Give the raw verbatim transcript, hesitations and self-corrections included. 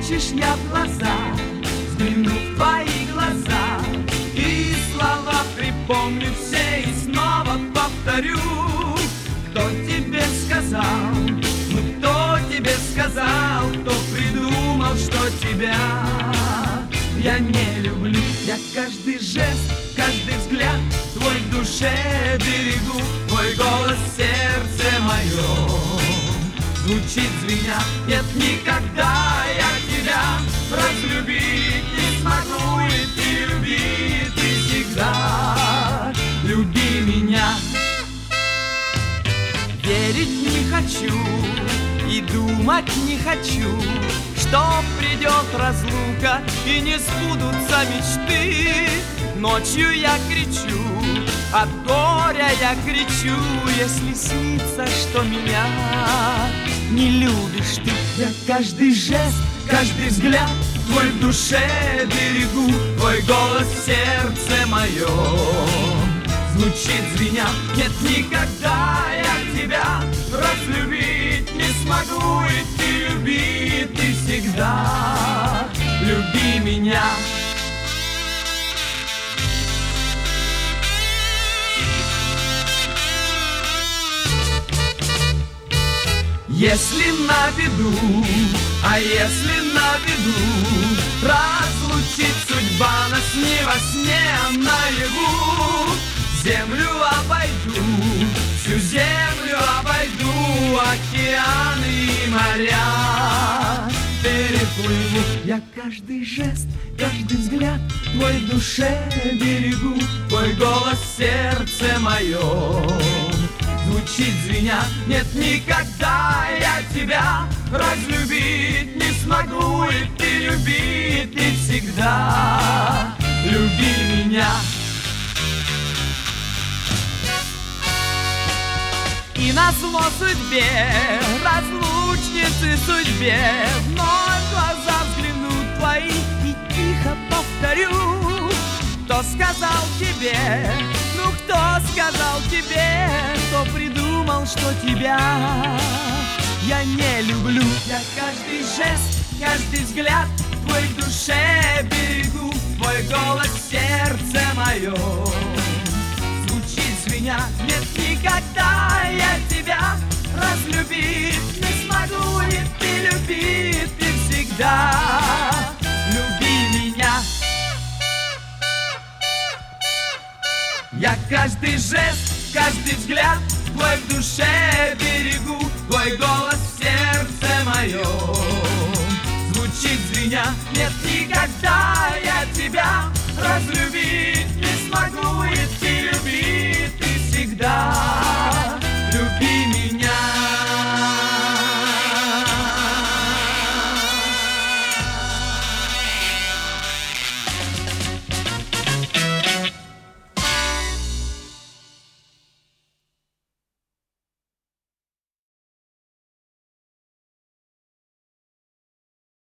хочешь, я в глаза взгляну в твои глаза, и слова припомню все и снова повторю. Кто тебе сказал, ну кто тебе сказал, кто придумал, что тебя я не люблю? Я каждый жест, каждый взгляд твой в душе берегу, твой голос в сердце моем звучит звеня. Нет, никогда я тебя разлюбить не смогу, и ты люби, ты всегда люби меня. Верить не хочу и думать не хочу, что придет разлука и не сбудутся мечты. Ночью я кричу, от горя я кричу, если снится, что меня не любишь ты. Я каждый жест, каждый взгляд твой в душе берегу, твой голос в сердце моем звучит звеня. Нет, никогда я тебя разлюбить не смогу, и ты люби, ты всегда люби меня. Если на виду, а если на виду разлучит судьба нас не во сне, а наяву, землю обойду, всю землю обойду, океаны и моря переплыву. Я каждый жест, каждый взгляд твой в душе берегу, твой голос в сердце моем звучит звеня. Нет, никогда я тебя разлюбить не смогу, и ты люби, ты всегда люби меня. И назло судьбе, разлучницы судьбе, вновь в глаза взгляну твои и тихо повторю. Кто сказал тебе, ну кто сказал тебе, кто придумал, что тебя я не люблю? Я каждый жест, каждый взгляд твой в душе берегу, твой голос в сердце моем звучит звеня. Нет, никогда я тебя разлюбить не смогу, и ты люби, ты всегда люби меня. Я каждый жест, каждый взгляд твой в душе берегу, твой голос в сердце моем звучит звеня. Нет,